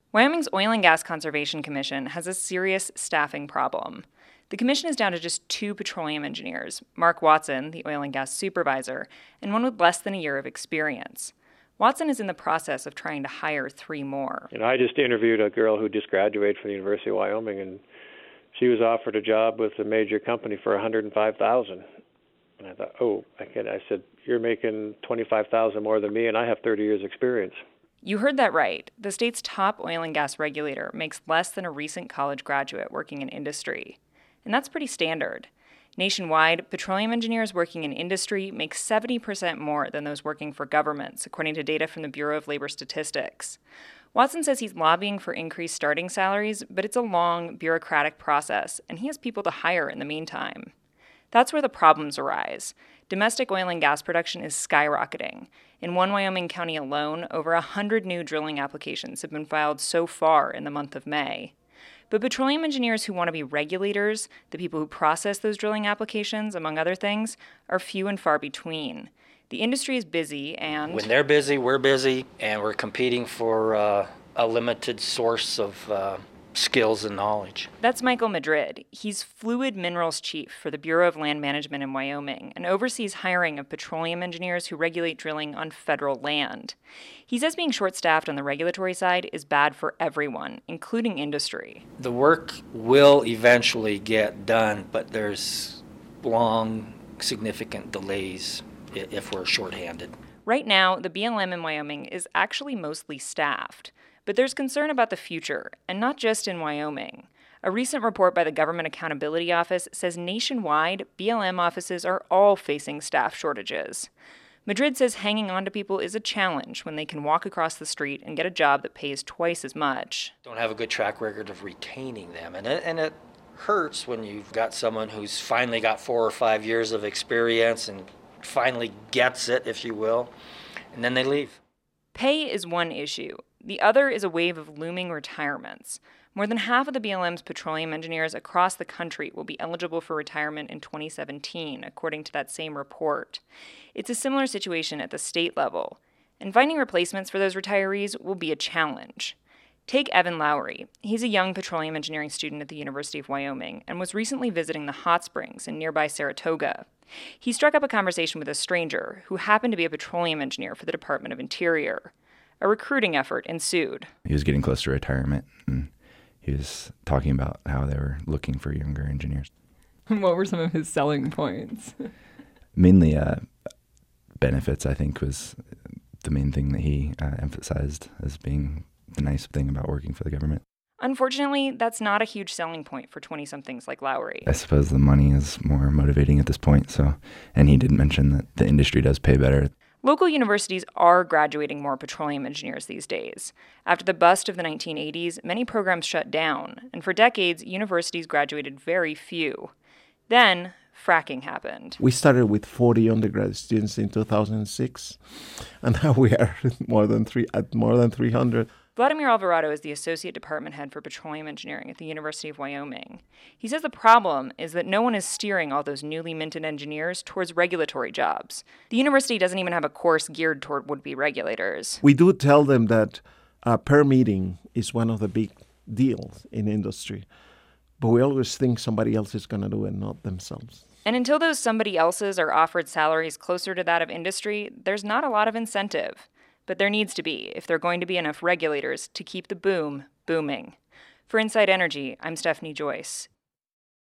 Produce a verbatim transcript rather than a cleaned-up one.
Wyoming's Oil and Gas Conservation Commission has a serious staffing problem. The commission is down to just two petroleum engineers, Mark Watson, the oil and gas supervisor, and one with less than a year of experience. Watson is in the process of trying to hire three more. And I just interviewed a girl who just graduated from the University of Wyoming, and she was offered a job with a major company for one hundred five thousand dollars. And I thought, oh, I can. I said, you're making twenty-five thousand dollars more than me, and I have thirty years experience. You heard that right. The state's top oil and gas regulator makes less than a recent college graduate working in industry. And that's pretty standard. Nationwide, petroleum engineers working in industry make seventy percent more than those working for governments, according to data from the Bureau of Labor Statistics. Watson says he's lobbying for increased starting salaries, but it's a long, bureaucratic process, and he has people to hire in the meantime. That's where the problems arise. Domestic oil and gas production is skyrocketing. In one Wyoming county alone, over one hundred new drilling applications have been filed so far in the month of May. But petroleum engineers who want to be regulators, the people who process those drilling applications, among other things, are few and far between. The industry is busy and... When they're busy, we're busy, and we're competing for uh, a limited source of uh, skills and knowledge. That's Michael Madrid. He's Fluid Minerals Chief for the Bureau of Land Management in Wyoming and oversees hiring of petroleum engineers who regulate drilling on federal land. He says being short-staffed on the regulatory side is bad for everyone, including industry. The work will eventually get done, but there's long, significant delays if we're shorthanded. Right now, the B L M in Wyoming is actually mostly staffed. But there's concern about the future, and not just in Wyoming. A recent report by the Government Accountability Office says nationwide, B L M offices are all facing staff shortages. Madrid says hanging on to people is a challenge when they can walk across the street and get a job that pays twice as much. Don't have a good track record of retaining them, and it, and it hurts when you've got someone who's finally got four or five years of experience and finally gets it, if you will, and then they leave. Pay is one issue. The other is a wave of looming retirements. More than half of the B L M's petroleum engineers across the country will be eligible for retirement in twenty seventeen, according to that same report. It's a similar situation at the state level, and finding replacements for those retirees will be a challenge. Take Evan Lowry. He's a young petroleum engineering student at the University of Wyoming and was recently visiting the hot springs in nearby Saratoga. He struck up a conversation with a stranger who happened to be a petroleum engineer for the Department of Interior. A recruiting effort ensued. He was getting close to retirement, and he was talking about how they were looking for younger engineers. What were some of his selling points? Mainly uh, benefits, I think, was the main thing that he uh, emphasized as being the nice thing about working for the government. Unfortunately, that's not a huge selling point for twenty-somethings like Lowry. I suppose the money is more motivating at this point, so, and he did mention that the industry does pay better. Local universities are graduating more petroleum engineers these days. After the bust of the nineteen eighties, many programs shut down, and for decades, universities graduated very few. Then, fracking happened. We started with forty undergrad students in two thousand six, and now we are more than three at more than three hundred. Vladimir Alvarado is the Associate Department Head for Petroleum Engineering at the University of Wyoming. He says the problem is that no one is steering all those newly minted engineers towards regulatory jobs. The university doesn't even have a course geared toward would-be regulators. We do tell them that uh, permitting is one of the big deals in industry, but we always think somebody else is going to do it, not themselves. And until those somebody else's are offered salaries closer to that of industry, there's not a lot of incentive. But there needs to be if there are going to be enough regulators to keep the boom booming. For Inside Energy, I'm Stephanie Joyce.